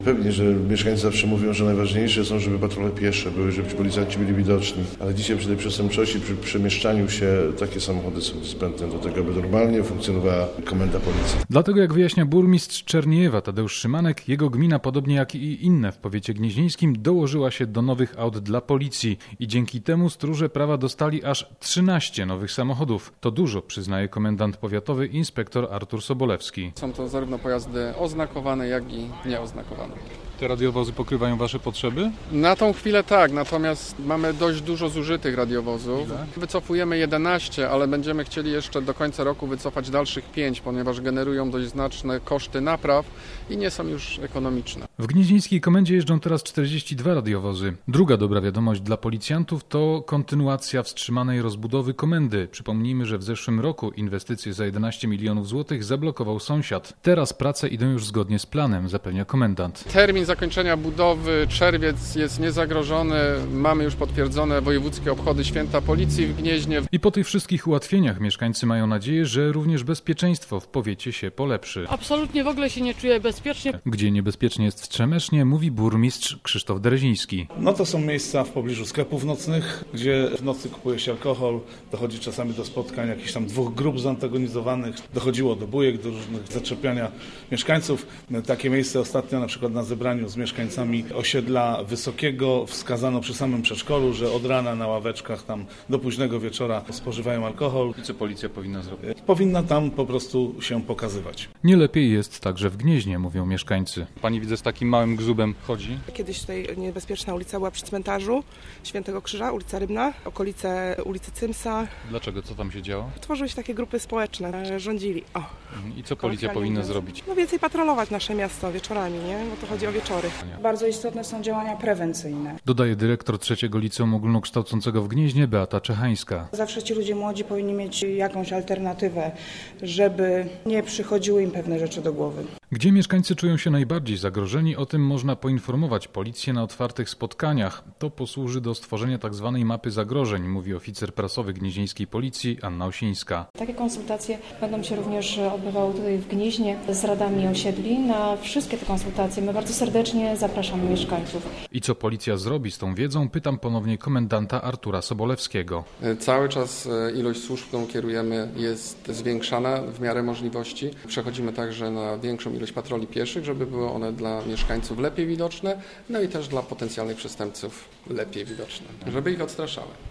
Pewnie, że mieszkańcy zawsze mówią, że najważniejsze są, żeby patrole piesze były, żeby policjanci byli widoczni, ale dzisiaj przy tej przestępczości, przy przemieszczaniu się takie samochody są zbędne do tego, aby normalnie funkcjonowała komenda policji. Dlatego, jak wyjaśnia burmistrz Czerniejewa Tadeusz Szymanek, jego gmina, podobnie jak i inne w powiecie gnieźnieńskim, dołożyła się do nowych aut dla policji i dzięki temu stróże prawa dostali aż 13 nowych samochodów. To dużo, przyznaje komendant powiatowy inspektor Artur Sobolewski. Są to zarówno pojazdy oznakowane, jak i nieoznakowane. Te radiowozy pokrywają Wasze potrzeby? Na tą chwilę tak, natomiast mamy dość dużo zużytych radiowozów. Wycofujemy 11, ale będziemy chcieli jeszcze do końca roku wycofać dalszych 5, ponieważ generują dość znaczne koszty napraw i nie są już ekonomiczne. W gnieźnieńskiej komendzie jeżdżą teraz 42 radiowozy. Druga dobra wiadomość dla policjantów to kontynuacja wstrzymanej rozbudowy komendy. Przypomnijmy, że w zeszłym roku inwestycje za 11 milionów złotych zablokował sąsiad. Teraz prace idą już zgodnie z planem, zapewnia komendant. Termin zakończenia budowy, czerwiec, jest niezagrożony. Mamy już potwierdzone wojewódzkie obchody święta policji w Gnieźnie. I po tych wszystkich ułatwieniach mieszkańcy mają nadzieję, że również bezpieczeństwo w powiecie się polepszy. Absolutnie w ogóle się nie czuję bezpiecznie. Gdzie niebezpiecznie jest w Trzemesznie, mówi burmistrz Krzysztof Dereziński. No to są miejsca w pobliżu sklepów nocnych, gdzie w nocy kupuje się alkohol, dochodzi czasami do spotkań jakichś tam dwóch grup zantagonizowanych, dochodziło do bójek, do różnych zaczepiania mieszkańców. Takie miejsce ostatnio na przykład na zebraniu z mieszkańcami osiedla Wysokiego wskazano przy samym przedszkolu, że od rana na ławeczkach tam do późnego wieczora spożywają alkohol. I co policja powinna zrobić? Powinna tam po prostu się pokazywać. Nie lepiej jest także w Gnieźnie, mówią mieszkańcy. Pani widzę z takim małym gzubem chodzi. Kiedyś tutaj niebezpieczna ulica była przy cmentarzu Świętego Krzyża, ulica Rybna, okolice ulicy Cymsa. Dlaczego? Co tam się działo? Tworzyły się takie grupy społeczne, rządzili. I co policja powinna zrobić? No więcej patrolować nasze miasto wieczorami, nie? Bo to chodzi o wieczory. Bardzo istotne są działania prewencyjne. Dodaje dyrektor trzeciego liceum ogólnokształcącego w Gnieźnie Beata Czechańska. Zawsze ci ludzie młodzi powinni mieć jakąś alternatywę, żeby nie przychodziły im pewne rzeczy do głowy. Gdzie mieszkańcy czują się najbardziej zagrożeni, o tym można poinformować policję na otwartych spotkaniach. To posłuży do stworzenia tzw. mapy zagrożeń, mówi oficer prasowy gnieźnieńskiej policji Anna Osińska. Takie konsultacje będą się również odbywały tutaj w Gnieźnie z radami osiedli. Na wszystkie te konsultacje my bardzo serdecznie zapraszamy mieszkańców. I co policja zrobi z tą wiedzą? Pytam ponownie komendanta Artura Sobolewskiego. Cały czas ilość służb, którą kierujemy, jest zwiększana w miarę możliwości. Przechodzimy także na większą ilość patroli pieszych, żeby były one dla mieszkańców lepiej widoczne, no i też dla potencjalnych przestępców lepiej widoczne, żeby ich odstraszały.